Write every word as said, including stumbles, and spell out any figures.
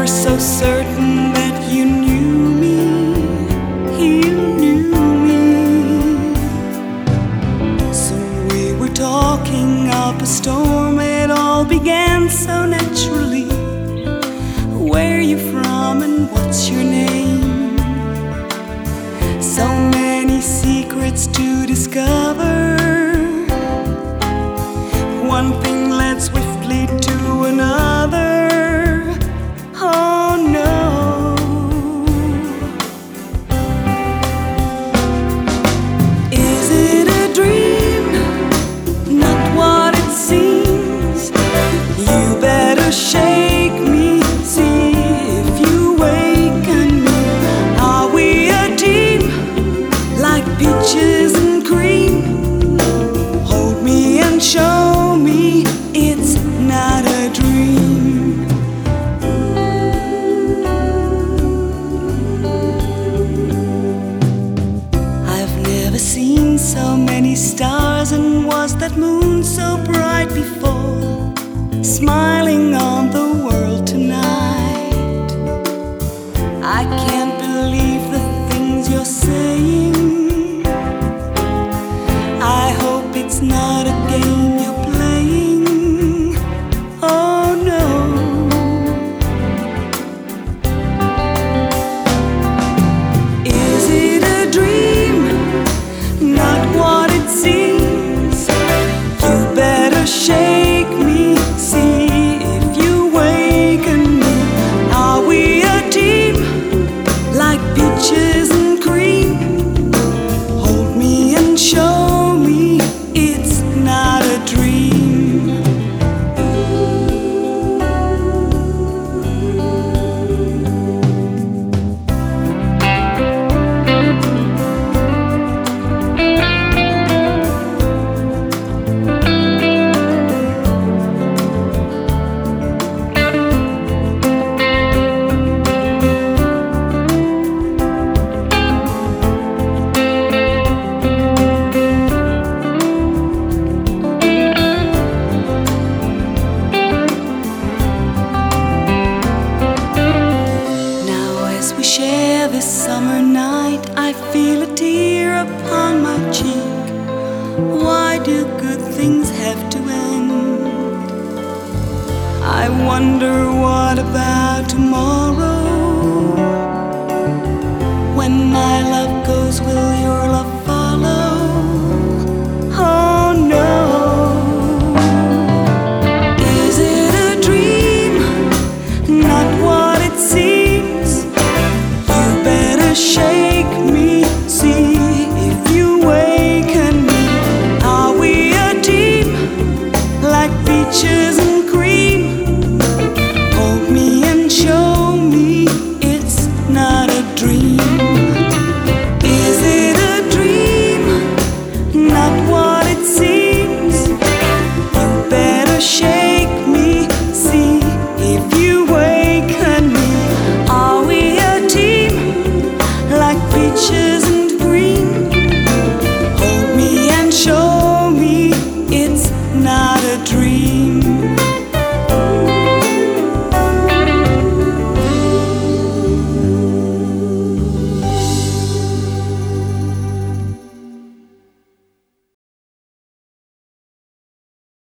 were so certain that you knew me, you knew me. So we were talking of a storm, it all began so naturally. Where are you from and what's your name? So many secrets to discover. One thing led swiftly to another. Oh no. Is it a dream? Not what it seems. You better shake me, see if you waken me. Are we a team like peaches and cream? Hold me and show me it's not a dream. I've never seen so many stars, and was that moon so bright before, smiling on the world tonight? I can't believe the things you're saying. I hope it's not a game you're playing. Oh no. Is it a dream? Not what it seems. You better shake me, see if you waken me. Are we a team like peaches and cream? Hold me and show me it's not a dream. As we share this summer night, I feel a tear upon my cheek. Why do good things have to end? I wonder what about tomorrow?